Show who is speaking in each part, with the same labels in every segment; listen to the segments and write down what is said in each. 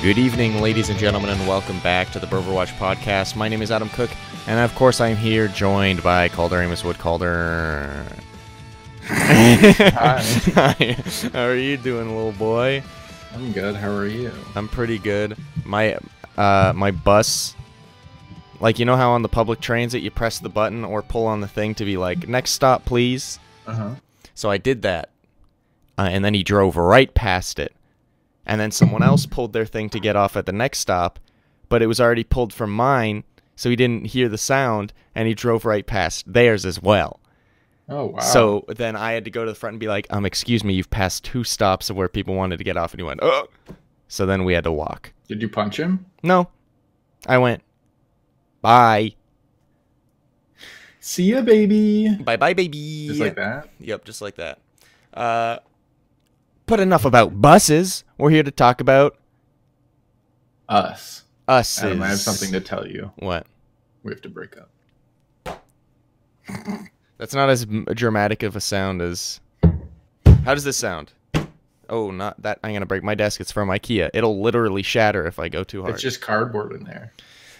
Speaker 1: Good evening, ladies and gentlemen, and welcome back to the Overwatch podcast. My name is Adam Cook, and of course I'm here joined by Calder Amos Wood. Calder.
Speaker 2: Hi.
Speaker 1: Hi. How are you doing, little boy?
Speaker 2: I'm good. How are you?
Speaker 1: I'm pretty good. My bus, like, you know how on the public transit you press the button or pull on the thing to be like, next stop, please?
Speaker 2: Uh-huh.
Speaker 1: So I did that, and then he drove right past it. And then someone else pulled their thing to get off at the next stop, but it was already pulled from mine, so he didn't hear the sound, and he drove right past theirs as well.
Speaker 2: Oh, wow.
Speaker 1: So then I had to go to the front and be like, excuse me, you've passed 2 stops of where people wanted to get off, and he went, oh. So then we had to walk.
Speaker 2: Did you punch him?
Speaker 1: No. I went, bye.
Speaker 2: See ya, baby.
Speaker 1: Bye-bye, baby.
Speaker 2: Just like that?
Speaker 1: Yep, just like that. But enough about buses. We're here to talk about
Speaker 2: Us.
Speaker 1: us.
Speaker 2: Adam, I have something to tell you.
Speaker 1: What?
Speaker 2: We have to break up.
Speaker 1: That's not as dramatic of a sound as... How does this sound? Oh, not that. I'm going to break my desk. It's from IKEA. It'll literally shatter if I go too hard.
Speaker 2: It's just cardboard in there.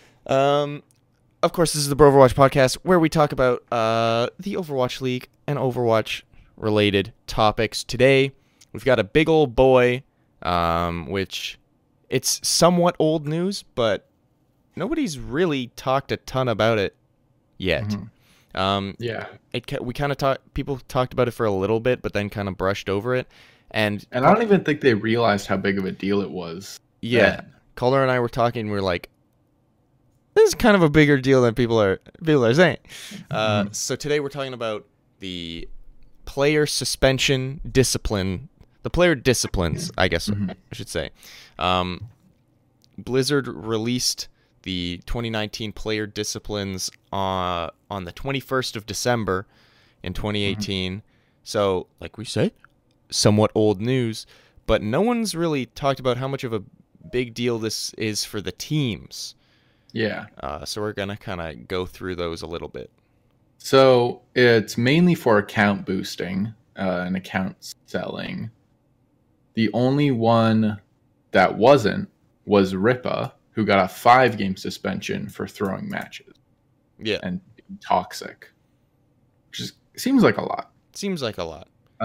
Speaker 1: Of course, this is the Overwatch podcast where we talk about the Overwatch League and Overwatch-related topics. Today, we've got a big old boy, which it's somewhat old news, but nobody's really talked a ton about it yet.
Speaker 2: Mm-hmm. Yeah.
Speaker 1: We kind of people talked about it for a little bit, but then kind of brushed over it. And
Speaker 2: I don't even think they realized how big of a deal it was.
Speaker 1: Yeah.
Speaker 2: then.
Speaker 1: Calder and I were talking, we were like, this is kind of a bigger deal than people are saying. So today we're talking about the player suspension discipline, the player disciplines, I guess I should say. Blizzard released the 2019 player disciplines on the 21st of December in 2018. So, like we said, somewhat old news, but no one's really talked about how much of a big deal this is for the teams.
Speaker 2: Yeah.
Speaker 1: So we're going to kind of go through those a little bit.
Speaker 2: So it's mainly for account boosting and account selling. The only one that wasn't was Ripa, who got a 5-game suspension for throwing matches.
Speaker 1: Yeah.
Speaker 2: And being toxic. Which seems like a lot.
Speaker 1: Seems like a lot.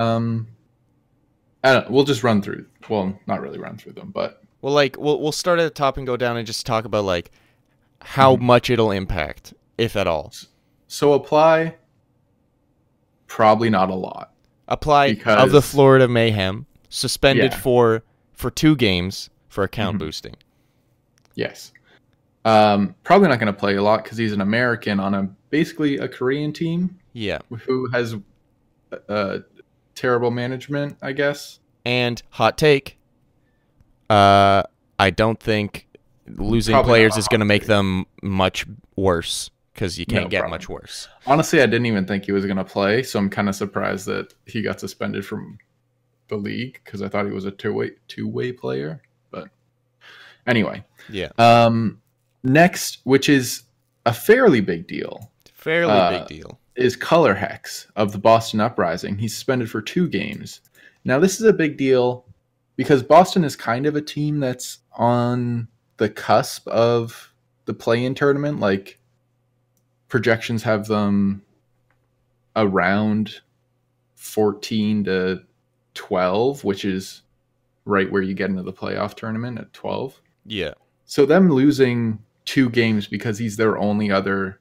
Speaker 2: We'll just run through. Well, not really run through them, but
Speaker 1: we'll start at the top and go down and just talk about like how much it'll impact, if at all.
Speaker 2: So apply. Probably not a lot.
Speaker 1: Apply of the Florida Mayhem suspended for 2 games for account boosting.
Speaker 2: Yes. Probably not going to play a lot because he's an American on basically a Korean team.
Speaker 1: Yeah.
Speaker 2: Who has terrible management, I guess.
Speaker 1: And hot take, I don't think losing
Speaker 2: Probably
Speaker 1: players is going to make them much worse because you can't get
Speaker 2: problem.
Speaker 1: much worse.
Speaker 2: Honestly, I didn't even think he was going to play, so I'm kind of surprised that he got suspended from the league because I thought he was a two-way player. But anyway.
Speaker 1: Yeah.
Speaker 2: Next, which is a fairly big deal.
Speaker 1: Big deal.
Speaker 2: Is Color Hex of the Boston Uprising. He's suspended for 2 games. Now, this is a big deal because Boston is kind of a team that's on the cusp of the play-in tournament. Like, projections have them around 14 to 12, which is right where you get into the playoff tournament at 12.
Speaker 1: Yeah.
Speaker 2: So them losing 2 games because he's their only other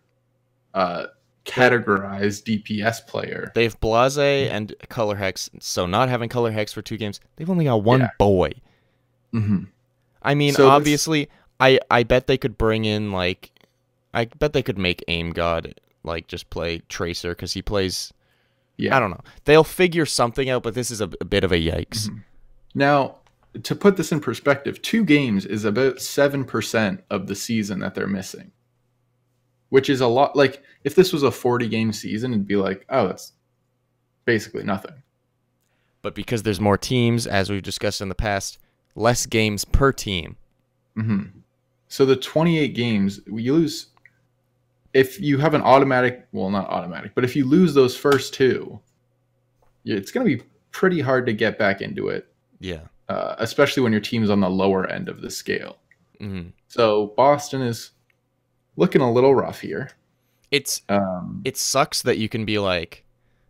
Speaker 2: categorized DPS player.
Speaker 1: They have Blase and Color Hex, so not having Color Hex for 2 games, they've only got 1 boy.
Speaker 2: Mm-hmm.
Speaker 1: I mean,
Speaker 2: so
Speaker 1: obviously, I bet they could bring in, like, I bet they could make Aim God, like, just play Tracer, because he plays, I don't know. They'll figure something out, but this is a bit of a yikes.
Speaker 2: Mm-hmm. Now, to put this in perspective, 2 games is about 7% of the season that they're missing. Which is a lot. Like, if this was a 40-game season, it'd be like, oh, that's basically nothing.
Speaker 1: But because there's more teams, as we've discussed in the past, less games per team.
Speaker 2: Mm-hmm. So the 28 games, you lose... If you have an automatic... Well, not automatic, but if you lose those first 2, it's going to be pretty hard to get back into it.
Speaker 1: Yeah.
Speaker 2: especially when your team's on the lower end of the scale.
Speaker 1: Hmm.
Speaker 2: So Boston is looking a little rough here.
Speaker 1: It's
Speaker 2: Um,
Speaker 1: it sucks that you can be like,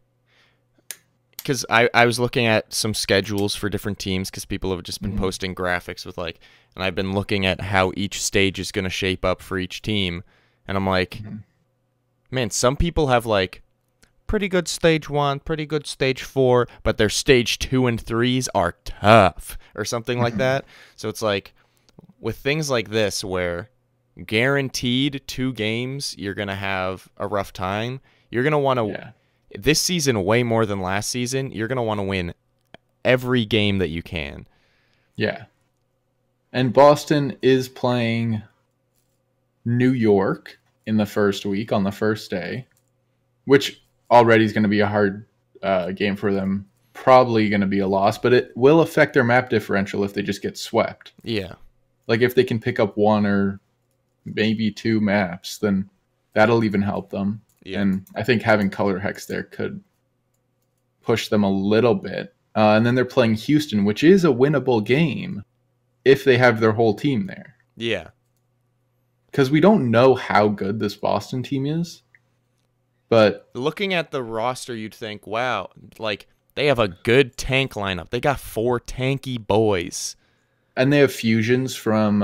Speaker 1: because I was looking at some schedules for different teams because people have just been
Speaker 2: Mhm.
Speaker 1: posting graphics with like, and I've been looking at how each stage is going to shape up for each team, and I'm like,
Speaker 2: Mhm.
Speaker 1: man, some people have like pretty good stage 1, pretty good stage 4, but their stage 2 and 3s are tough or something like
Speaker 2: Mhm.
Speaker 1: that. So it's like with things like this where guaranteed 2 games you're going to have a rough time, you're going to want to
Speaker 2: Yeah,
Speaker 1: this season way more than last season, you're going to want to win every game that you can.
Speaker 2: yeah. And Boston is playing New York in the first week on the first day, which already is going to be a hard game for them. Probably going to be a loss, but it will affect their map differential if they just get swept.
Speaker 1: Yeah.
Speaker 2: Like if they can pick up 1 or maybe 2 maps, then that'll even help them.
Speaker 1: Yeah.
Speaker 2: And I think having color hex there could push them a little bit. And then they're playing Houston, which is a winnable game if they have their whole team there.
Speaker 1: Yeah.
Speaker 2: Because we don't know how good this Boston team is, but
Speaker 1: Looking at the roster, you'd think, wow, like they have a good tank lineup. They got 4 tanky boys.
Speaker 2: and they have fusions from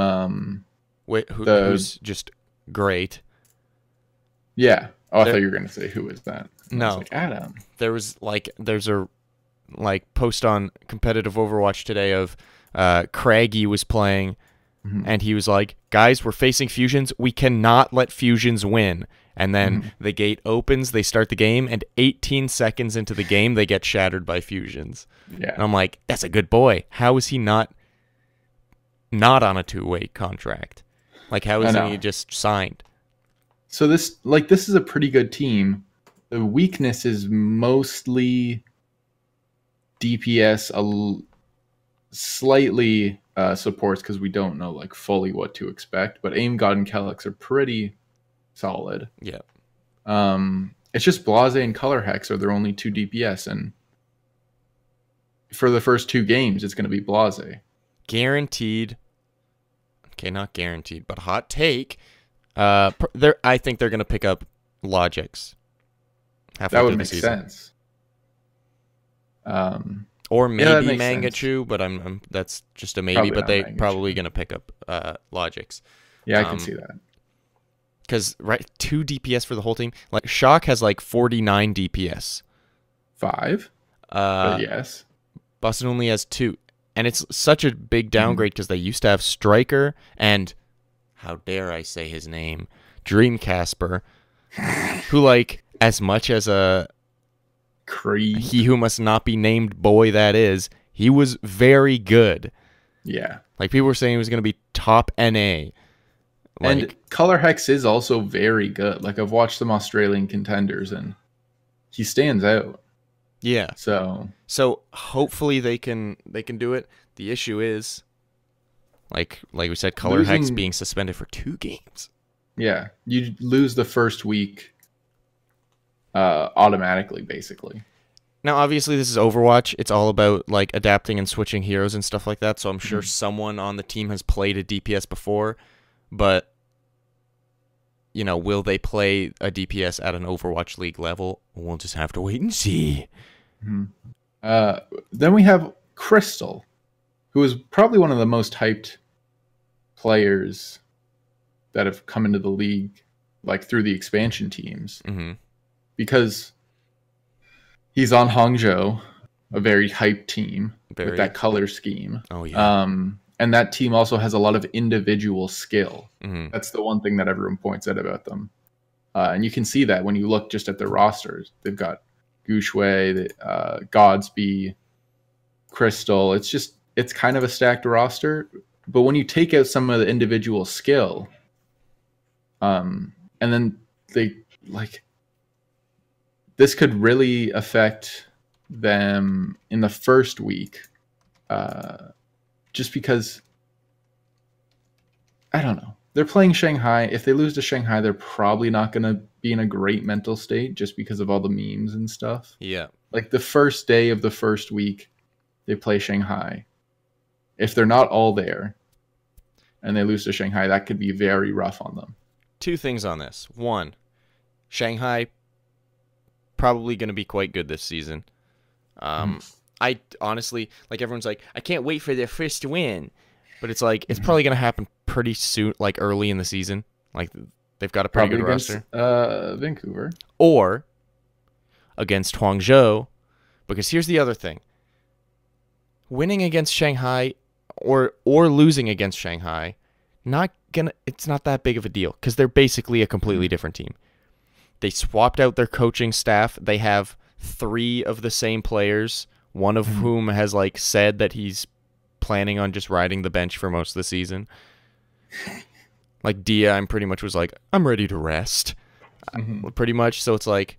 Speaker 1: Who's just great.
Speaker 2: yeah. Oh, I
Speaker 1: There-
Speaker 2: thought you were gonna say who is that? And I was
Speaker 1: No.
Speaker 2: like Adam.
Speaker 1: There's a like post on competitive Overwatch today of Craigie was playing
Speaker 2: Mhm.
Speaker 1: and he was like, guys, we're facing fusions. We cannot let fusions win. And then the gate opens, they start the game, and 18 seconds into the game, they get shattered by fusions. And
Speaker 2: Yeah,
Speaker 1: I'm like, that's a good boy. How is he not on a 2-way contract? Like, how
Speaker 2: I
Speaker 1: is
Speaker 2: know.
Speaker 1: he just signed?
Speaker 2: so this is a pretty good team. The weakness is mostly DPS, slightly supports because we don't know like fully what to expect. But Aim God and Calyx are pretty solid.
Speaker 1: Yeah.
Speaker 2: It's just Blase and Color Hex are their only 2 DPS, and for the first 2 games, it's going to be Blase.
Speaker 1: Guaranteed. Okay, not guaranteed, but hot take. I think they're gonna pick up Logix. Halfway
Speaker 2: That
Speaker 1: through
Speaker 2: would
Speaker 1: the
Speaker 2: make
Speaker 1: season.
Speaker 2: sense. Um,
Speaker 1: Or
Speaker 2: Yeah, that
Speaker 1: maybe
Speaker 2: makes sense.
Speaker 1: Mangachu, but I'm that's just a maybe.
Speaker 2: Probably
Speaker 1: But
Speaker 2: not
Speaker 1: they
Speaker 2: Mangachu.
Speaker 1: probably gonna pick up Logix
Speaker 2: yeah, I can
Speaker 1: Um,
Speaker 2: see that.
Speaker 1: because 2 DPS for the whole team. Like Shock has like 49 DPS.
Speaker 2: 5,
Speaker 1: Uh,
Speaker 2: but yes.
Speaker 1: Boston only has 2, and it's such a big
Speaker 2: Mm-hmm.
Speaker 1: downgrade because they used to have Striker and how dare I say his name, Dream Casper, who like as much as a
Speaker 2: Creed.
Speaker 1: he who must not be named boy that is, he was very good.
Speaker 2: Yeah.
Speaker 1: Like people were saying he was going to be top NA. Like,
Speaker 2: And Color Hex is also very good. Like I've watched some Australian contenders and he stands out.
Speaker 1: yeah.
Speaker 2: So
Speaker 1: So hopefully they can do it. The issue is like we said, Color Hex
Speaker 2: Losing-
Speaker 1: being suspended for 2 games.
Speaker 2: yeah, you lose the first week automatically, basically.
Speaker 1: Now, obviously, this is Overwatch. It's all about like adapting and switching heroes and stuff like that. So I'm sure someone on the team has played a DPS before, but you know, will they play a DPS at an Overwatch League level? We'll just have to wait and see.
Speaker 2: Then we have Crystal, who is probably one of the most hyped players that have come into the league, like through the expansion teams,
Speaker 1: Hmm.
Speaker 2: because he's on Hangzhou, a very hyped team
Speaker 1: Very.
Speaker 2: with that color scheme.
Speaker 1: Oh yeah.
Speaker 2: And that team also has a lot of individual skill.
Speaker 1: Hmm.
Speaker 2: That's the one thing that everyone points out about them. And you can see that when you look just at their rosters. They've got Gushui, Godsby, Crystal. It's kind of a stacked roster. But when you take out some of the individual skill, and then they like this could really affect them in the first week, just because I don't know. They're playing Shanghai. If they lose to Shanghai, they're probably not going to be in a great mental state just because of all the memes and stuff.
Speaker 1: Yeah.
Speaker 2: Like the first day of the first week, they play Shanghai. if they're not all there and they lose to Shanghai, that could be very rough on them.
Speaker 1: Two things on this. One, Shanghai probably going to be quite good this season. I honestly, like, everyone's like, I can't wait for their first win. But it's like, it's probably going to happen pretty soon, like early in the season. Like, they've got a pretty good roster.
Speaker 2: Vancouver.
Speaker 1: Or against Huangzhou. Because here's the other thing. Winning against Shanghai or losing against Shanghai, it's not that big of a deal because they're basically a completely different team. They swapped out their coaching staff. They have 3 of the same players, one of whom has like said that he's planning on just riding the bench for most of the season. Like Dia, I'm pretty much was like, I'm ready to rest. Pretty much. So it's like,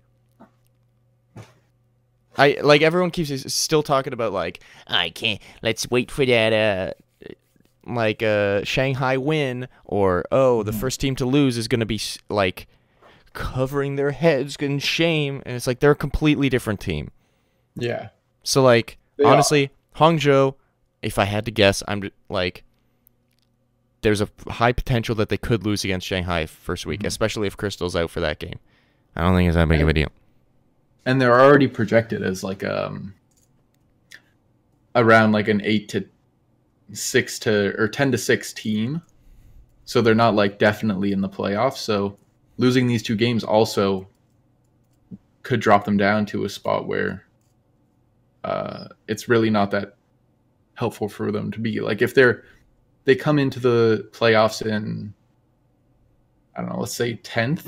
Speaker 1: everyone keeps still talking about like, I can't, let's wait for that Shanghai win, or the first team to lose is going to be like covering their heads in shame, and it's like they're a completely different team.
Speaker 2: Yeah.
Speaker 1: So like honestly, Hangzhou, if I had to guess, I'm like, there's a high potential that they could lose against Shanghai first week, especially if Crystal's out for that game. I don't think it's that big of a deal.
Speaker 2: And they're already projected as like around like an 8-6 or 10-6 team. So they're not like definitely in the playoffs. So losing these 2 games also could drop them down to a spot where it's really not that helpful for them to be. Like if they come into the playoffs in, I don't know, let's say 10th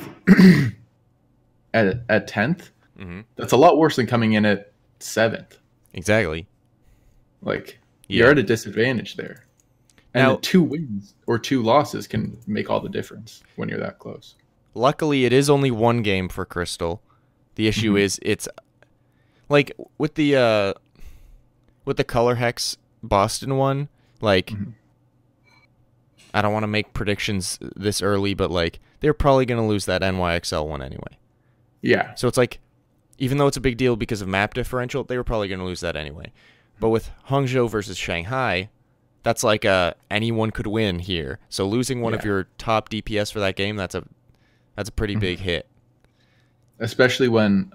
Speaker 2: at 10th. That's a lot worse than coming in at 7th.
Speaker 1: Exactly.
Speaker 2: Like, you're at a disadvantage there. And now, 2 wins or 2 losses can make all the difference when you're that close.
Speaker 1: Luckily, it is only 1 game for Crystal. The issue is it's like with the Color Hex Boston one, like I don't want to make predictions this early, but like they're probably going to lose that NYXL one anyway.
Speaker 2: Yeah.
Speaker 1: So it's like, even though it's a big deal because of map differential, they were probably going to lose that anyway. But with Hangzhou versus Shanghai, that's like anyone could win here. So losing one of your top DPS for that game, that's a pretty big hit.
Speaker 2: Especially when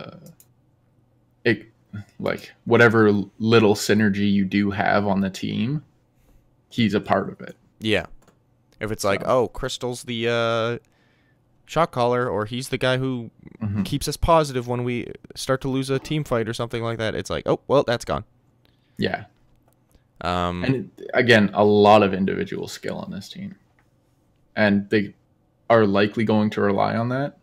Speaker 2: like whatever little synergy you do have on the team, he's a part of it.
Speaker 1: Yeah. If it's like, Crystal's the shot caller, or he's the guy who keeps us positive when we start to lose a team fight or something like that, it's like, oh, well, that's gone.
Speaker 2: Yeah. And again, a lot of individual skill on this team. And they are likely going to rely on that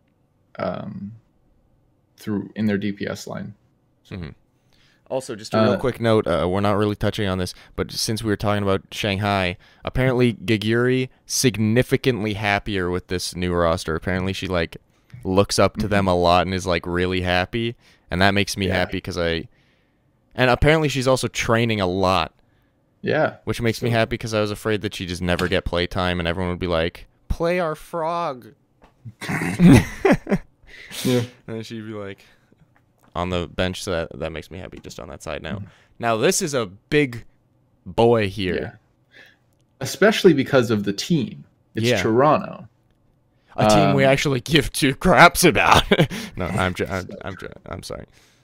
Speaker 2: in their DPS line.
Speaker 1: Also, just a real quick note, we're not really touching on this, but since we were talking about Shanghai, apparently Giguri significantly happier with this new roster. Apparently she like looks up to them a lot and is like really happy, and that makes me happy because and apparently she's also training a lot.
Speaker 2: Yeah.
Speaker 1: Which makes me happy because I was afraid that she'd just never get playtime and everyone would be like, play our frog.
Speaker 2: Yeah.
Speaker 1: And she'd be like on the bench, so that makes me happy just on that side now. Now, this is a big boy here.
Speaker 2: Yeah. Especially because of the team. It's Toronto.
Speaker 1: A team we actually give 2 craps about. No, I'm sorry.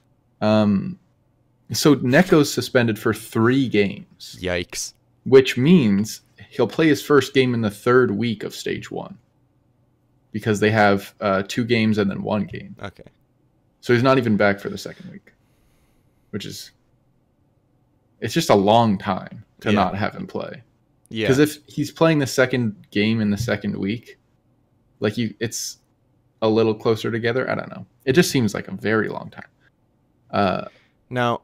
Speaker 2: So Neko's suspended for 3 games.
Speaker 1: Yikes.
Speaker 2: Which means he'll play his first game in the 3rd week of Stage 1. Because they have 2 games and then 1 game.
Speaker 1: Okay.
Speaker 2: So he's not even back for the 2nd week. Which is... It's just a long time to not have him play. Yeah. Because if he's playing the 2nd game in the 2nd week, like it's a little closer together. I don't know. It just seems like a very long time.
Speaker 1: Now,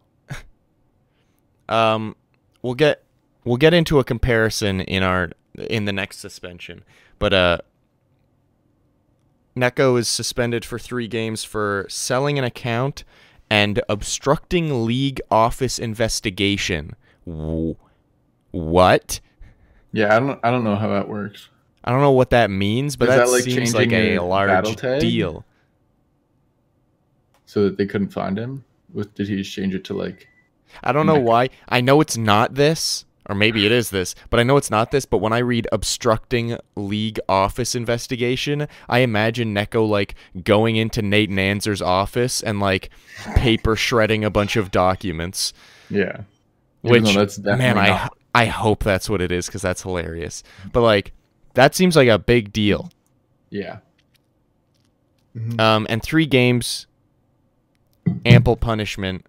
Speaker 1: we'll get into a comparison in the next suspension, but Neko is suspended for 3 games for selling an account and obstructing league office investigation. What?
Speaker 2: Yeah, I don't know how that works.
Speaker 1: I don't know what that means, but that
Speaker 2: like
Speaker 1: seems like a large deal.
Speaker 2: So that they couldn't find him? Did he just change it to like...
Speaker 1: I don't know why. I know it's not this, or maybe it is this, but I know it's not this, but when I read obstructing league office investigation, I imagine Neko, like, going into Nate Nanzer's office and, like, paper shredding a bunch of documents.
Speaker 2: Yeah.
Speaker 1: Which,
Speaker 2: that's definitely
Speaker 1: man,
Speaker 2: not.
Speaker 1: I hope that's what it is, because that's hilarious. But, like, that seems like a big deal.
Speaker 2: Yeah.
Speaker 1: And 3 games, ample punishment.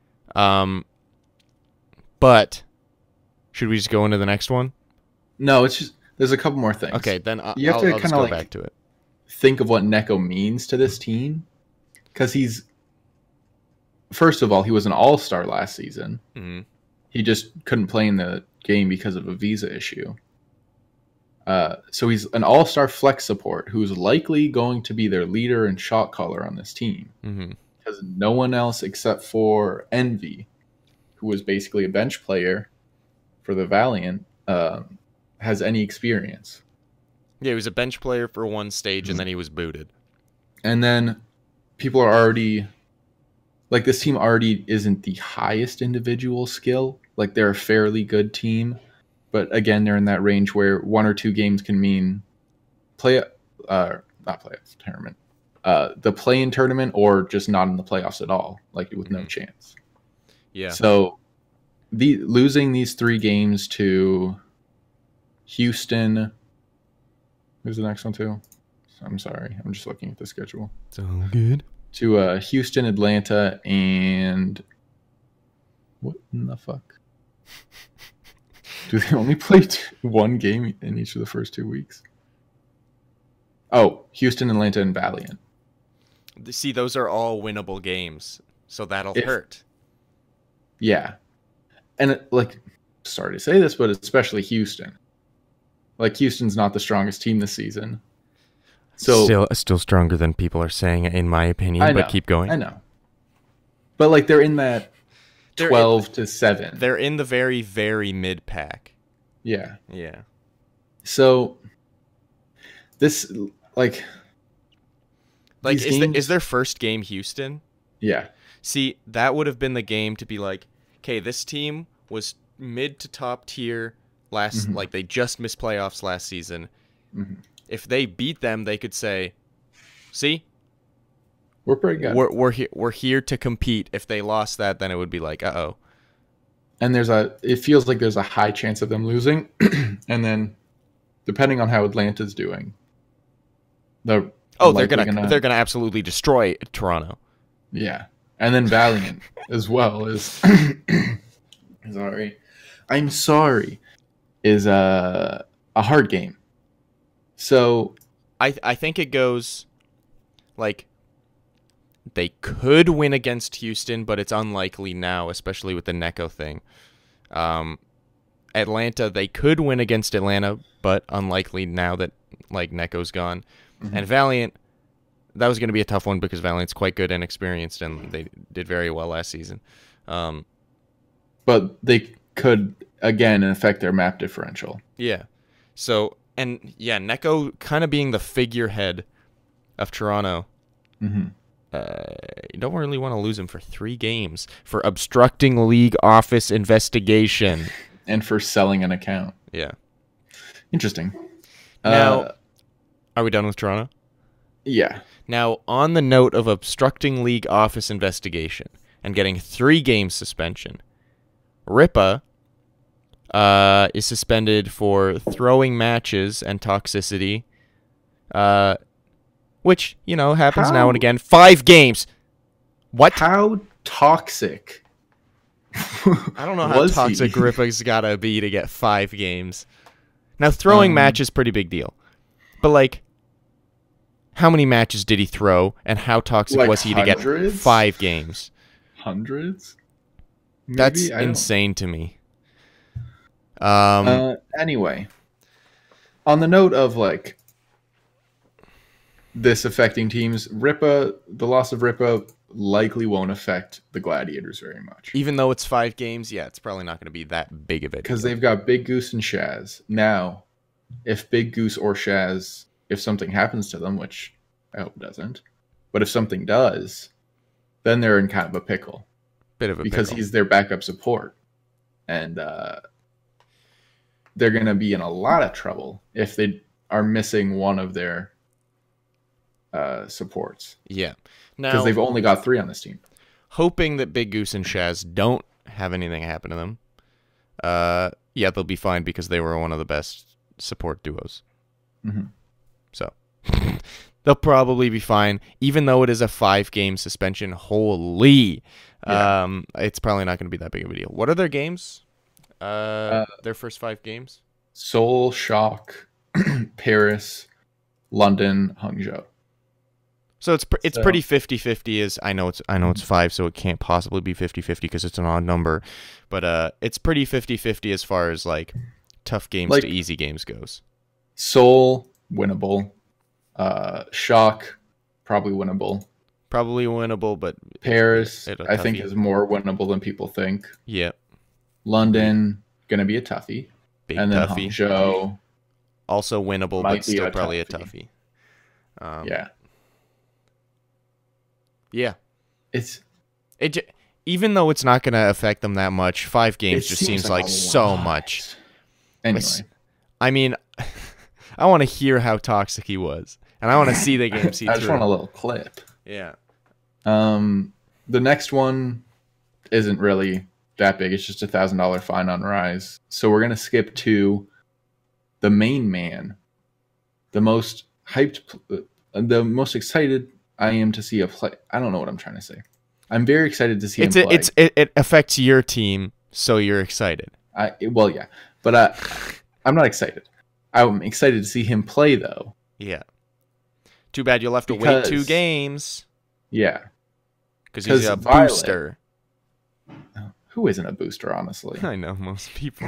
Speaker 1: But should we just go into the next one?
Speaker 2: No, it's just there's a couple more things.
Speaker 1: Okay, then
Speaker 2: You have to
Speaker 1: I'll just
Speaker 2: kinda,
Speaker 1: go
Speaker 2: like,
Speaker 1: back to it.
Speaker 2: think of what Neko means to this team, because he's, first of all, he was an all-star last season.
Speaker 1: Hmm.
Speaker 2: He just couldn't play in the game because of a visa issue. So he's an all-star flex support who's likely going to be their leader and shot caller on this team,
Speaker 1: Hmm.
Speaker 2: because no one else except for Envy, who was basically a bench player for the Valiant, has any experience.
Speaker 1: Yeah, he was a bench player for one stage, and then he was booted.
Speaker 2: And then people are already, like, this team already isn't the highest individual skill. Like, they're a fairly good team, but again, they're in that range where 1 or 2 games can mean not playoff tournament, the play-in tournament, or just not in the playoffs at all, like with no chance.
Speaker 1: Yeah.
Speaker 2: So losing these 3 games to Houston, who's the next one too? I'm sorry, I'm just looking at the schedule.
Speaker 1: So good.
Speaker 2: To Houston, Atlanta, and what in the fuck? Do they only play 1 game in each of the first 2 weeks? Oh, Houston, Atlanta, and Valiant.
Speaker 1: See, those are all winnable games, so that'll hurt.
Speaker 2: Yeah. And, like, sorry to say this, but especially Houston. Like, Houston's not the strongest team this season. So
Speaker 1: Still stronger than people are saying, in my opinion, but keep going.
Speaker 2: I know. But, like, they're in that 12 to 7.
Speaker 1: They're in the very, very mid-pack.
Speaker 2: Yeah.
Speaker 1: Yeah.
Speaker 2: So, this, like
Speaker 1: is their first game Houston?
Speaker 2: Yeah.
Speaker 1: See, that would have been the game to be like, okay, this team was mid to top tier last, like, they just missed playoffs last season.
Speaker 2: Mm-hmm.
Speaker 1: If they beat them, they could say, see,
Speaker 2: we're pretty good.
Speaker 1: We're here to compete. If they lost that, then it would be like, uh-oh.
Speaker 2: And it feels like there's a high chance of them losing. And then, depending on how Atlanta's doing, they're
Speaker 1: gonna absolutely destroy Toronto.
Speaker 2: Yeah. And then Valiant as well is I'm sorry is a hard game. So
Speaker 1: I think it goes like they could win against Houston, but it's unlikely now, especially with the Neko thing. Atlanta, they could win against Atlanta, but unlikely now that, like, Neko's gone. Mm-hmm. And Valiant, that was going to be a tough one because Valiant's quite good and experienced, and they did very well last season.
Speaker 2: But they could, again, affect their map differential.
Speaker 1: Yeah. So, and yeah, Neko kind of being the figurehead of Toronto.
Speaker 2: Mm-hmm.
Speaker 1: You don't really want to lose him for 3 games for obstructing league office investigation.
Speaker 2: And for selling an account.
Speaker 1: Yeah.
Speaker 2: Interesting.
Speaker 1: Now, are we done with Toronto?
Speaker 2: Yeah.
Speaker 1: Now, on the note of obstructing league office investigation and getting 3 games suspension, Ripa is suspended for throwing matches and toxicity, which, you know, happens now and again. 5 games. What?
Speaker 2: How toxic?
Speaker 1: I don't know how toxic Ripa's gotta be to get 5 games. Now, throwing match is pretty big deal. But, like, how many matches did he throw, and how toxic was he to get 5 games?
Speaker 2: Hundreds?
Speaker 1: Maybe? That's insane to me.
Speaker 2: Anyway, on the note of, like, this affecting teams, the loss of Ripa likely won't affect the Gladiators very much.
Speaker 1: Even though it's 5 games, yeah, it's probably not going to be that big of it.
Speaker 2: Because they've got Big Goose and Shaz. Now, if Big Goose or Shaz, if something happens to them, which I hope doesn't, but if something does, then they're in kind of a pickle.
Speaker 1: Bit of a
Speaker 2: because
Speaker 1: pickle.
Speaker 2: He's their backup support. And they're going to be in a lot of trouble if they are missing one of their supports.
Speaker 1: Yeah.
Speaker 2: Because
Speaker 1: Now,
Speaker 2: they've only got 3 on this team.
Speaker 1: hoping that Big Goose and Shaz don't have anything happen to them. Yeah, they'll be fine because they were one of the best support duos.
Speaker 2: Mm-hmm.
Speaker 1: So they'll probably be fine, even though it is a 5-game suspension. Holy, it's probably not going to be that big of a deal. What are their games? Their first 5 games:
Speaker 2: Seoul, Shock, Paris, London, Hangzhou.
Speaker 1: So it's pretty 50-50. Is I know it's 5, so it can't possibly be 50-50 because it's an odd number, but it's pretty 50-50 as far as like tough games to easy games goes.
Speaker 2: Seoul, winnable. Shock, probably winnable.
Speaker 1: But
Speaker 2: Paris, I think, is more winnable than people think.
Speaker 1: Yeah.
Speaker 2: London, gonna be a toughie.
Speaker 1: Big
Speaker 2: and then
Speaker 1: toughie.
Speaker 2: Hangzhou,
Speaker 1: also winnable, but still probably a toughie.
Speaker 2: Yeah.
Speaker 1: Yeah.
Speaker 2: Even
Speaker 1: though it's not going to affect them that much, 5 games just seems like so much.
Speaker 2: Anyway.
Speaker 1: I mean, I want to hear how toxic he was. And I want to see the games he threw.
Speaker 2: I just want a little clip.
Speaker 1: Yeah.
Speaker 2: The next one isn't really that big. It's just $1,000 fine on Rise. So we're going to skip to the main man. The most hyped, the most excited I am to see a play. I don't know what I'm trying to say. I'm very excited to see him play.
Speaker 1: It affects your team, so you're excited.
Speaker 2: Well, yeah. But I'm not excited. I'm excited to see him play, though.
Speaker 1: Yeah. Too bad you'll have to wait 2 games.
Speaker 2: Yeah.
Speaker 1: Because he's a booster.
Speaker 2: Who isn't a booster, honestly?
Speaker 1: I know, most people.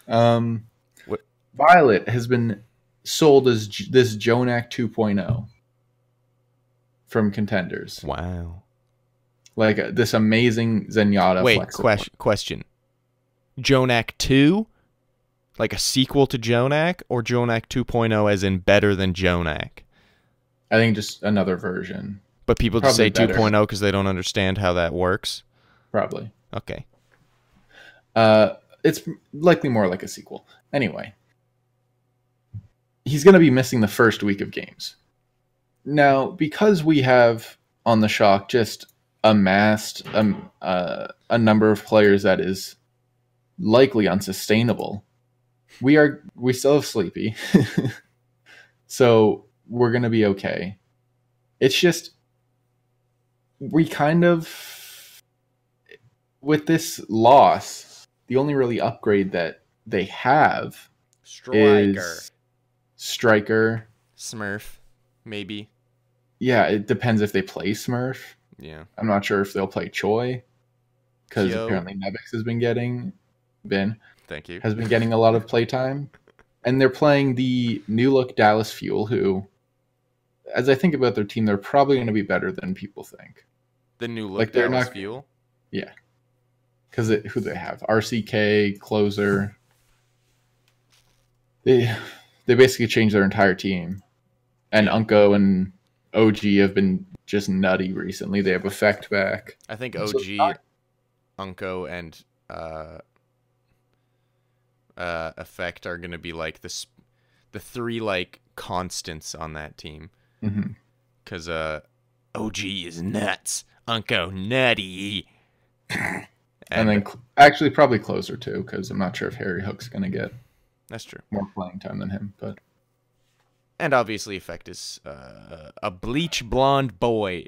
Speaker 2: Violet has been sold as this Jonak 2.0 from Contenders.
Speaker 1: Wow.
Speaker 2: Like this amazing Zenyatta.
Speaker 1: Wait, question. Jonak 2? Like a sequel to Jonak? Or Jonak 2.0 as in better than Jonak?
Speaker 2: I think just another version.
Speaker 1: But people just say 2.0 because they don't understand how that works?
Speaker 2: Probably.
Speaker 1: Okay.
Speaker 2: It's likely more like a sequel. Anyway. He's going to be missing the first week of games. Now, because we have on the Shock just amassed a number of players that is likely unsustainable, we still have Sleepy. So we're going to be okay. It's just we kind of, with this loss, the only really upgrade that they have is Striker.
Speaker 1: Smurf, maybe.
Speaker 2: Yeah, it depends if they play Smurf.
Speaker 1: Yeah.
Speaker 2: I'm not sure if they'll play Choi, because apparently Nebix has been getting a lot of playtime. And they're playing the new look Dallas Fuel, who, as I think about their team, they're probably going to be better than people think.
Speaker 1: The new look Dallas Fuel?
Speaker 2: Yeah. Because who they have? RCK, Closer. They basically changed their entire team. And Unko and OG have been just nutty recently. They have Effect back.
Speaker 1: I think OG, Unko, and Effect are going to be like the 3 like constants on that team. Because OG is nuts. Unko nutty.
Speaker 2: And then actually probably Closer too, because I'm not sure if Harry Hook's going to get
Speaker 1: that's true
Speaker 2: more playing time than him.
Speaker 1: And obviously Effect is a bleach blonde boy.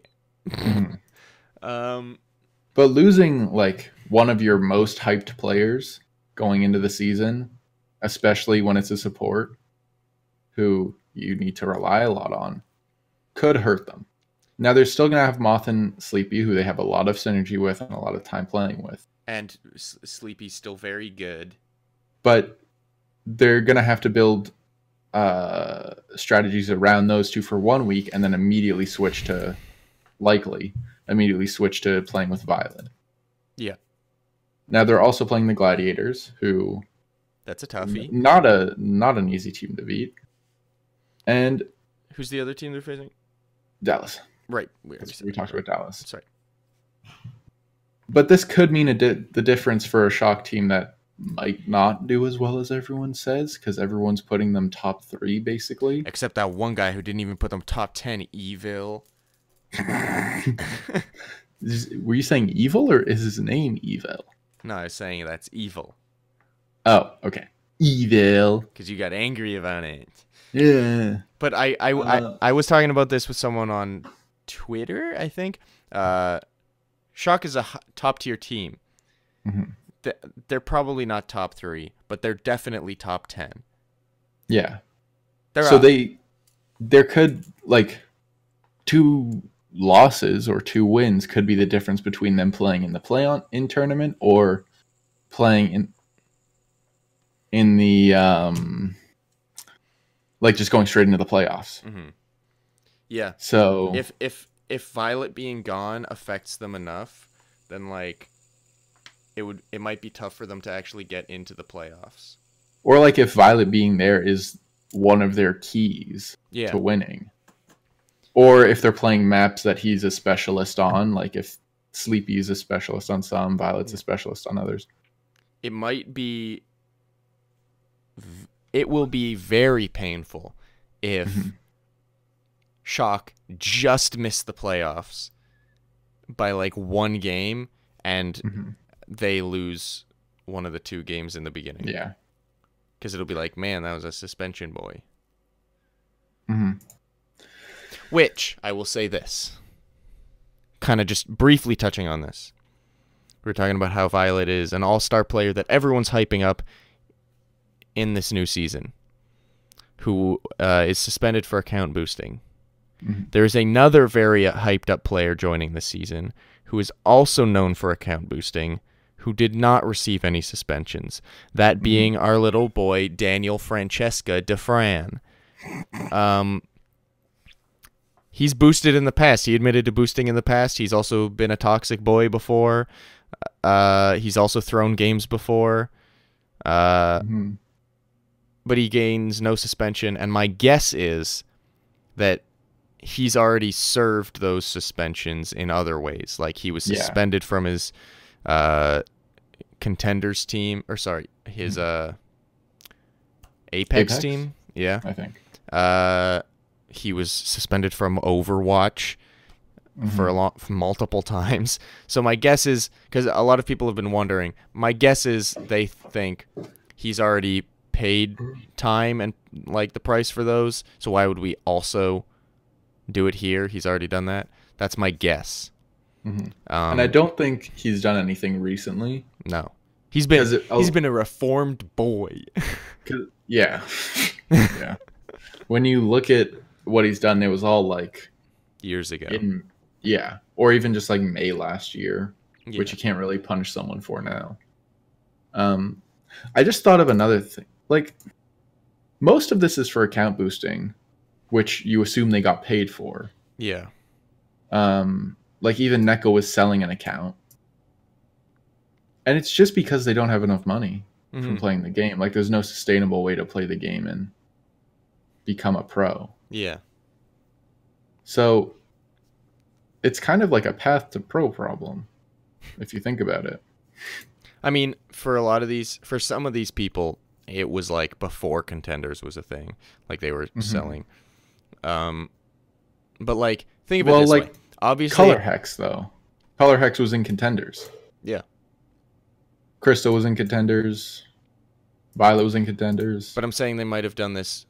Speaker 2: But losing like one of your most hyped players going into the season, especially when it's a support who you need to rely a lot on, could hurt them. Now they're still going to have Moth and Sleepy, who they have a lot of synergy with and a lot of time playing with.
Speaker 1: And Sleepy's still very good.
Speaker 2: But they're going to have to build strategies around those two for 1 week and then immediately switch to playing with Violet.
Speaker 1: Yeah.
Speaker 2: Now they're also playing the Gladiators, who
Speaker 1: that's a toughie.
Speaker 2: Not an easy team to beat. And
Speaker 1: who's the other team they're facing?
Speaker 2: Dallas.
Speaker 1: Right.
Speaker 2: We talked about Dallas.
Speaker 1: That's right.
Speaker 2: But this could mean the difference for a Shock team that might not do as well as everyone says because everyone's putting them top 3 basically.
Speaker 1: Except that one guy who didn't even put them top 10, Evil.
Speaker 2: Were you saying evil or is his name Evil?
Speaker 1: No, I was saying that's evil.
Speaker 2: Oh, okay. Evil.
Speaker 1: Because you got angry about it.
Speaker 2: Yeah.
Speaker 1: But I was talking about this with someone on Twitter, I think. Shock is a top tier team.
Speaker 2: Mm-hmm.
Speaker 1: They're probably not top 3, but they're definitely top 10.
Speaker 2: Yeah.
Speaker 1: They're
Speaker 2: so
Speaker 1: up.
Speaker 2: there could, like, 2 losses or 2 wins could be the difference between them playing in the play-in tournament or playing in the like just going straight into the playoffs.
Speaker 1: Mm-hmm. Yeah.
Speaker 2: So
Speaker 1: if Violet being gone affects them enough, then like it might be tough for them to actually get into the playoffs.
Speaker 2: Or like if Violet being there is one of their keys
Speaker 1: Yeah.
Speaker 2: to winning. Or if they're playing maps that he's a specialist on, like if Sleepy is a specialist on some, Violet's a specialist on others.
Speaker 1: It will be very painful if Shock just missed the playoffs by like 1 game and they lose one of the 2 games in the beginning.
Speaker 2: Yeah.
Speaker 1: Because it'll be like, man, that was a suspension boy.
Speaker 2: Mm-hmm.
Speaker 1: Which, I will say this, kind of just briefly touching on this. We're talking about how Violet is an all-star player that everyone's hyping up in this new season, who is suspended for account boosting.
Speaker 2: Mm-hmm.
Speaker 1: There's another very hyped-up player joining this season who is also known for account boosting, who did not receive any suspensions. That being our little boy, Daniel Francesca Defran. He's boosted in the past. He admitted to boosting in the past. He's also been a toxic boy before. He's also thrown games before. But he gains no suspension. And my guess is that he's already served those suspensions in other ways. Like he was suspended from his contenders team. Or sorry, his Apex team. Yeah.
Speaker 2: I think.
Speaker 1: He was suspended from Overwatch for multiple times. So my guess is, because a lot of people have been wondering, my guess is they think he's already paid time and like the price for those. So why would we also do it here? He's already done that. That's my guess.
Speaker 2: And I don't think he's done anything recently.
Speaker 1: No, he's been a reformed boy.
Speaker 2: Yeah. Yeah. When you look at what he's done, it was all like
Speaker 1: years ago.
Speaker 2: Or even just like May last year, which you can't really punish someone for now. I just thought of another thing. Like, most of this is for account boosting, which you assume they got paid for.
Speaker 1: Yeah.
Speaker 2: Like even Neko was selling an account. And it's just because they don't have enough money from playing the game. Like there's no sustainable way to play the game and become a pro.
Speaker 1: Yeah.
Speaker 2: So it's kind of like a path to pro problem, if you think about it.
Speaker 1: I mean, for some of these people, it was like before Contenders was a thing. Like they were selling. But like, think of it this way. Obviously,
Speaker 2: Color Hex, though. Color Hex was in Contenders.
Speaker 1: Yeah.
Speaker 2: Crystal was in Contenders. Violet was in Contenders.
Speaker 1: But I'm saying they might have done this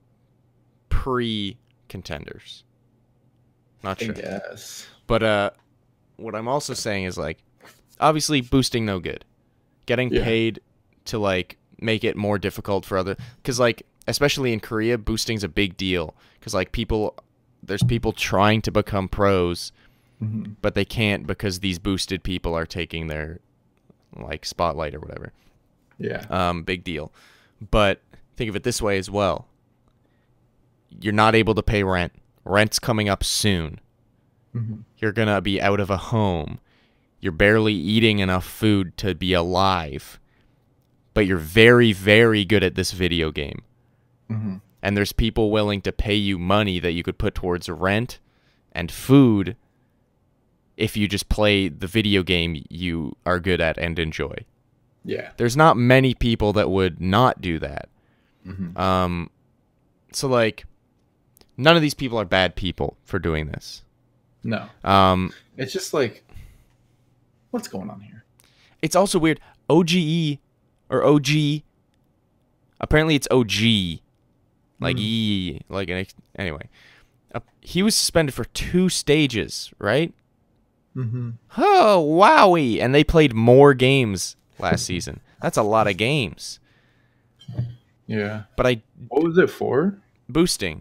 Speaker 1: pre-Contenders. Not sure.
Speaker 2: Yes.
Speaker 1: But what I'm also saying is like, obviously boosting no good. Getting paid to like make it more difficult for because like especially in Korea, boosting's a big deal because like there's people trying to become pros, but they can't because these boosted people are taking their like spotlight or whatever.
Speaker 2: Yeah.
Speaker 1: Big deal. But think of it this way as well. You're not able to pay rent. Rent's coming up soon. You're going to be out of a home. You're barely eating enough food to be alive. But you're very, very good at this video game. And there's people willing to pay you money that you could put towards rent and food if you just play the video game you are good at and enjoy.
Speaker 2: Yeah.
Speaker 1: There's not many people that would not do that.
Speaker 2: Mm-hmm.
Speaker 1: So like, none of these people are bad people for doing this.
Speaker 2: No. It's just like, what's going on here?
Speaker 1: It's also weird. OGE or OG. Apparently, it's OG. Like E. Like anyway. He was suspended for 2 stages, right?
Speaker 2: Mm-hmm.
Speaker 1: Oh, wowie. And they played more games last season. That's a lot of games.
Speaker 2: Yeah.
Speaker 1: But
Speaker 2: What was it for?
Speaker 1: boosting.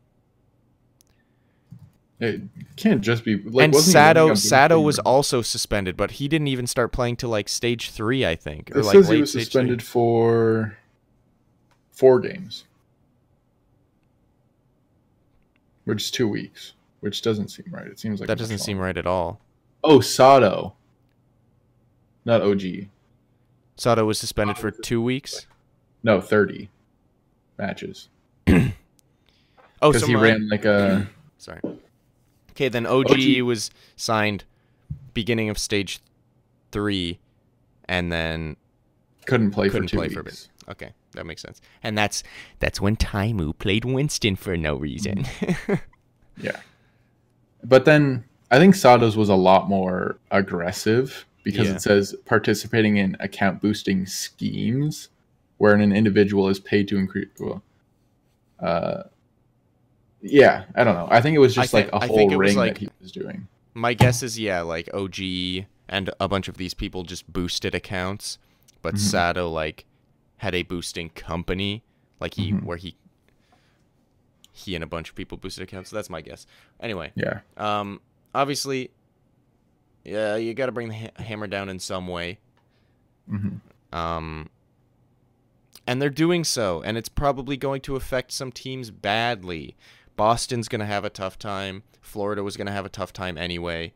Speaker 2: It can't just be like.
Speaker 1: And
Speaker 2: wasn't he running a
Speaker 1: Sato
Speaker 2: boosting
Speaker 1: was
Speaker 2: run?
Speaker 1: also suspended, but he didn't even start playing till like stage 3, I think. Or
Speaker 2: It
Speaker 1: like
Speaker 2: says he
Speaker 1: late
Speaker 2: was
Speaker 1: stage
Speaker 2: suspended
Speaker 1: 3.
Speaker 2: for 4 games, which is 2 weeks, which doesn't seem right. It seems like
Speaker 1: That
Speaker 2: much
Speaker 1: doesn't seem
Speaker 2: longer.
Speaker 1: right at all.
Speaker 2: Oh, Sato, not OG.
Speaker 1: Sato was suspended for 2 weeks.
Speaker 2: No, 30 matches
Speaker 1: Oh,
Speaker 2: because
Speaker 1: so
Speaker 2: he ran like a.
Speaker 1: sorry. Okay, then OG was signed beginning of stage 3, and then
Speaker 2: Couldn't play
Speaker 1: couldn't
Speaker 2: for 2
Speaker 1: play
Speaker 2: weeks.
Speaker 1: for a bit. Okay, that makes sense. And that's when Taimu played Winston for no reason.
Speaker 2: Yeah. But then I think Sato's was a lot more aggressive because
Speaker 1: Yeah.
Speaker 2: it says participating in account boosting schemes where an individual is paid to increase. Well, yeah, I don't know. I think it was just like a
Speaker 1: I
Speaker 2: whole
Speaker 1: think it was
Speaker 2: ring
Speaker 1: like-
Speaker 2: that he was doing.
Speaker 1: My guess is, yeah, like OG and a bunch of these people just boosted accounts, but Sato like had a boosting company, like where he and a bunch of people boosted accounts. So that's my guess. Anyway,
Speaker 2: Yeah.
Speaker 1: obviously, yeah, you got to bring the hammer down in some way.
Speaker 2: Hmm.
Speaker 1: And they're doing so, and it's probably going to affect some teams badly. Boston's going to have a tough time. Florida was going to have a tough time anyway.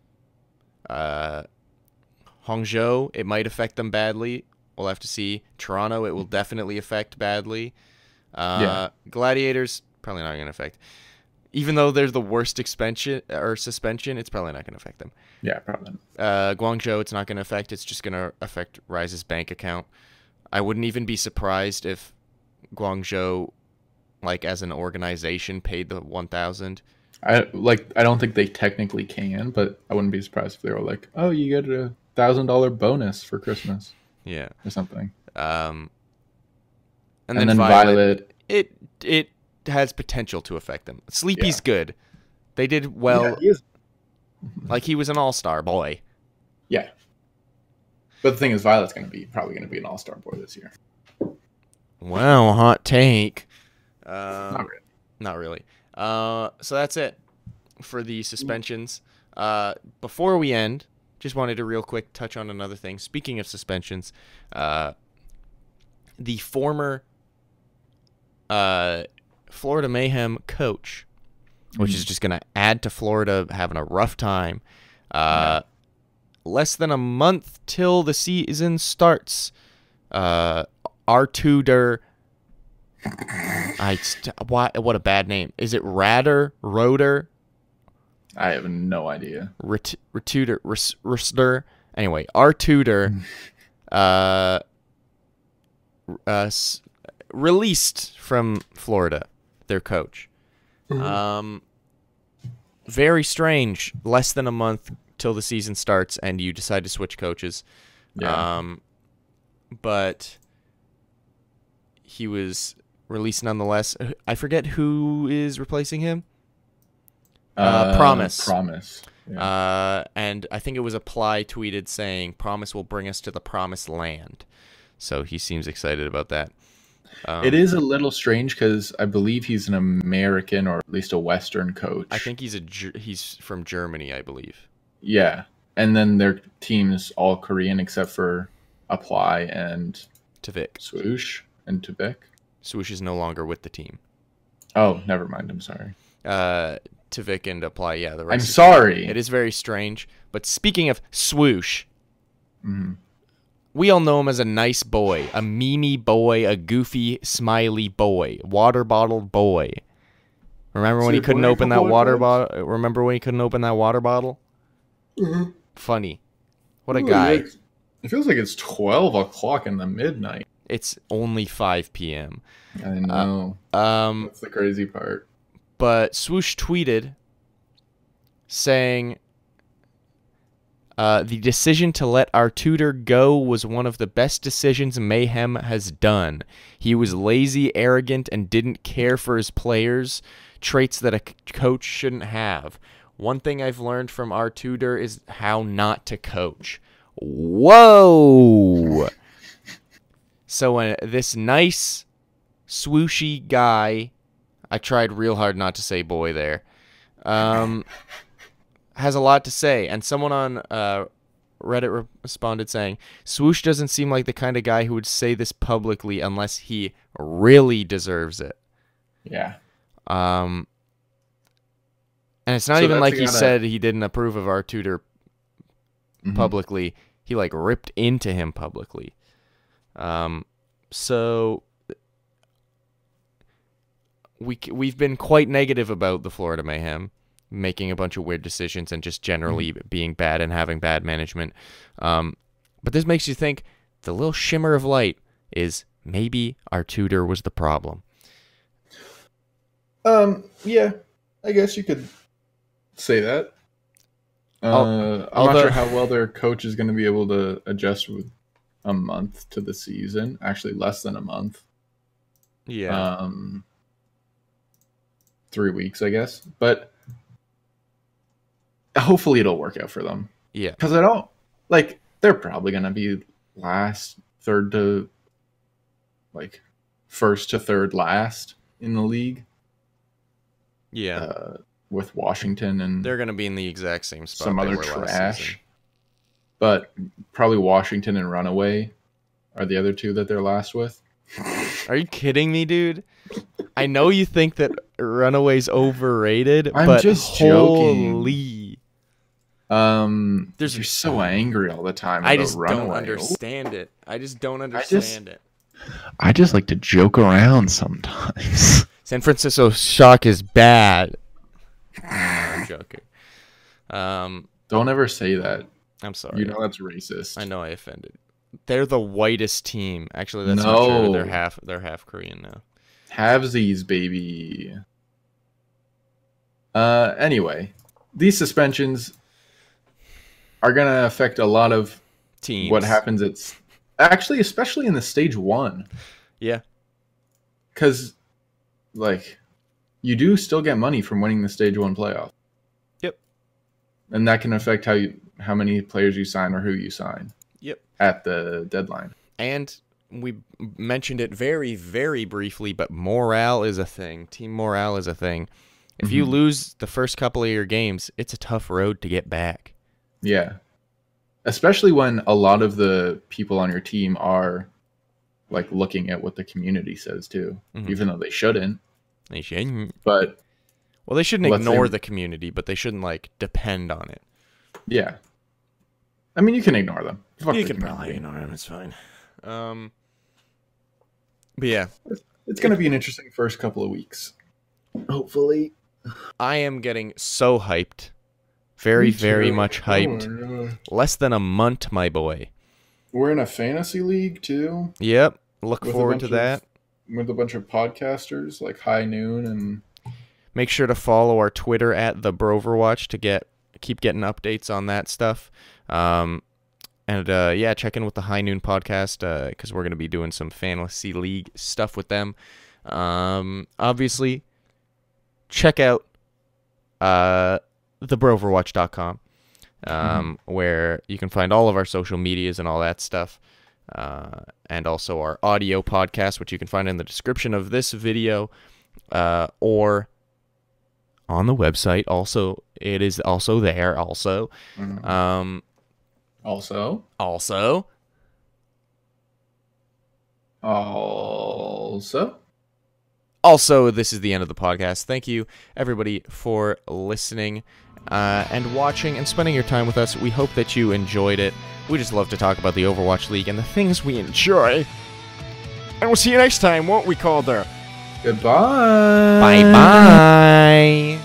Speaker 1: Hangzhou, it might affect them badly. We'll have to see. Toronto, it will definitely affect badly.
Speaker 2: Yeah.
Speaker 1: Gladiators, probably not going to affect. Even though they're the worst suspension, it's probably not going to affect them.
Speaker 2: Yeah, probably.
Speaker 1: Guangzhou, it's not going to affect. It's just going to affect Rise's bank account. I wouldn't even be surprised if Guangzhou, like as an organization, paid the 1,000.
Speaker 2: I don't think they technically can, but I wouldn't be surprised if they were like, "Oh, you get a $1,000 bonus for Christmas
Speaker 1: Yeah.
Speaker 2: or something."
Speaker 1: And
Speaker 2: And
Speaker 1: then
Speaker 2: then
Speaker 1: Violet,
Speaker 2: Violet.
Speaker 1: it has potential to affect them. Sleepy's
Speaker 2: Yeah.
Speaker 1: good. They did well.
Speaker 2: Yeah, he is.
Speaker 1: Like he was an all-star boy.
Speaker 2: Yeah. But the thing is, Violet's probably gonna be an all-star boy this year.
Speaker 1: Wow, hot take.
Speaker 2: Not really.
Speaker 1: Not really. So that's it for the suspensions. Before we end, just wanted to real quick touch on another thing. Speaking of suspensions, the former Florida Mayhem coach, which is just going to add to Florida having a rough time. Less than a month till the season starts. Our tutor. What a bad name. Is it Roder?
Speaker 2: I have no idea.
Speaker 1: Rister. Anyway, our tutor released from Florida, their coach. Very strange. Less than a month till the season starts and you decide to switch coaches.
Speaker 2: Yeah.
Speaker 1: But he was released nonetheless. I forget who is replacing him. Promise.
Speaker 2: Promise. Yeah.
Speaker 1: And I think it was Apply tweeted saying, "Promise will bring us to the promised land." So he seems excited about that.
Speaker 2: It is a little strange because I believe he's an American or at least a Western coach.
Speaker 1: I think he's from Germany, I believe.
Speaker 2: Yeah. And then their team's all Korean except for Apply and
Speaker 1: Tvik.
Speaker 2: Swoosh and Tuvik.
Speaker 1: Swoosh is no longer with the team.
Speaker 2: Oh, never mind. I'm sorry.
Speaker 1: Tvik and Apply, yeah. The
Speaker 2: I'm
Speaker 1: rest is-
Speaker 2: sorry.
Speaker 1: It is very strange. But speaking of Swoosh,
Speaker 2: Mhm.
Speaker 1: we all know him as a nice boy, a memey boy, a goofy, smiley boy, water bottle boy. Remember when he
Speaker 2: Say
Speaker 1: couldn't
Speaker 2: boy a
Speaker 1: open that
Speaker 2: couple of
Speaker 1: water
Speaker 2: times.
Speaker 1: bottle? Remember when he couldn't open that water bottle? Funny. What a
Speaker 2: Ooh,
Speaker 1: guy.
Speaker 2: It feels like it's 12 o'clock in the midnight.
Speaker 1: It's only 5 p.m.
Speaker 2: I know. That's the crazy part.
Speaker 1: But Swoosh tweeted saying, the decision to let our tutor go was one of the best decisions Mayhem has done. He was lazy, arrogant, and didn't care for his players, traits that a coach shouldn't have. One thing I've learned from our tutor is how not to coach. Whoa! So this nice, swooshy guy, I tried real hard not to say boy there, has a lot to say. And someone on Reddit responded saying, Swoosh doesn't seem like the kind of guy who would say this publicly unless he really deserves it.
Speaker 2: Yeah.
Speaker 1: And it's not even like he said he didn't approve of our tutor publicly. He like ripped into him publicly. So we've been quite negative about the Florida Mayhem making a bunch of weird decisions and just generally being bad and having bad management. But this makes you think the little shimmer of light is maybe our tutor was the problem.
Speaker 2: Yeah, I guess you could say that. I'm not sure how well their coach is going to be able to adjust with a month to the season. Actually, less than a month.
Speaker 1: Yeah.
Speaker 2: 3 weeks, I guess. But hopefully it'll work out for them.
Speaker 1: Yeah.
Speaker 2: Because I don't, like, they're probably going to be first to third last in the league.
Speaker 1: Yeah.
Speaker 2: With Washington and
Speaker 1: they're going to be in the exact same spot.
Speaker 2: Some other trash. But probably Washington and Runaway are the other two that they're last with.
Speaker 1: Are you kidding me, dude? I know you think that Runaway's overrated,
Speaker 2: I'm
Speaker 1: but
Speaker 2: just
Speaker 1: holy.
Speaker 2: You're so angry all the time.
Speaker 1: I just
Speaker 2: Runaway.
Speaker 1: don't understand it. I just don't understand it.
Speaker 2: I just like to joke around sometimes.
Speaker 1: San Francisco Shock is bad. I'm joking.
Speaker 2: Don't ever say that.
Speaker 1: I'm sorry.
Speaker 2: You know that's racist.
Speaker 1: I know I offended. They're the whitest team. Actually, that's not true. They're half Korean now.
Speaker 2: Halvesies, baby. Anyway, these suspensions are gonna affect a lot of
Speaker 1: teams.
Speaker 2: What happens? It's actually, especially in the stage 1.
Speaker 1: Yeah.
Speaker 2: Because, like, you do still get money from winning the stage 1 playoff.
Speaker 1: Yep.
Speaker 2: And that can affect how many players you sign or who you sign.
Speaker 1: Yep.
Speaker 2: At the deadline.
Speaker 1: And we mentioned it very, very briefly, but morale is a thing. Team morale is a thing. If you lose the first couple of your games, it's a tough road to get back.
Speaker 2: Yeah. Especially when a lot of the people on your team are like looking at what the community says too, even though they shouldn't.
Speaker 1: They shouldn't.
Speaker 2: But
Speaker 1: well, they shouldn't ignore the community, but they shouldn't like depend on it.
Speaker 2: Yeah. I mean, you can ignore them.
Speaker 1: You can probably ignore them. It's fine. But yeah,
Speaker 2: it's going to be an interesting first couple of weeks. Hopefully.
Speaker 1: I am getting so hyped. Very, very much hyped. Less than a month, my boy.
Speaker 2: We're in a fantasy league too.
Speaker 1: Yep. Look forward to that.
Speaker 2: With a bunch of podcasters like High Noon and.
Speaker 1: Make sure to follow our Twitter at the Broverwatch to keep getting updates on that stuff. Yeah, check in with the High Noon podcast because we're going to be doing some fantasy league stuff with them. Obviously, check out thebroverwatch.com where you can find all of our social medias and all that stuff. And also our audio podcast, which you can find in the description of this video or on the website. Also, it is also there. Also, Also, this is the end of the podcast. Thank you, everybody, for listening and watching and spending your time with us. We hope that you enjoyed it. We just love to talk about the Overwatch League and the things we enjoy. And we'll see you next time, won't we, Calder?
Speaker 2: Goodbye.
Speaker 1: Bye-bye.